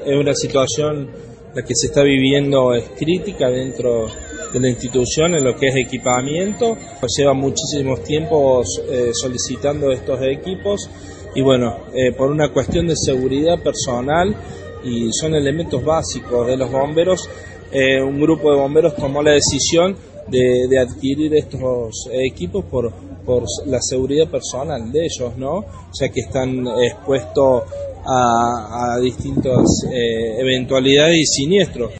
es una situación la que se está viviendo es crítica dentro de la institución en lo que es equipamiento. Lleva muchísimos tiempos solicitando estos equipos y bueno, por una cuestión de seguridad personal y son elementos básicos de los bomberos, un grupo de bomberos tomó la decisión de adquirir estos equipos por la seguridad personal de ellos, ¿no? Ya que están expuestos a distintas eventualidades y siniestros.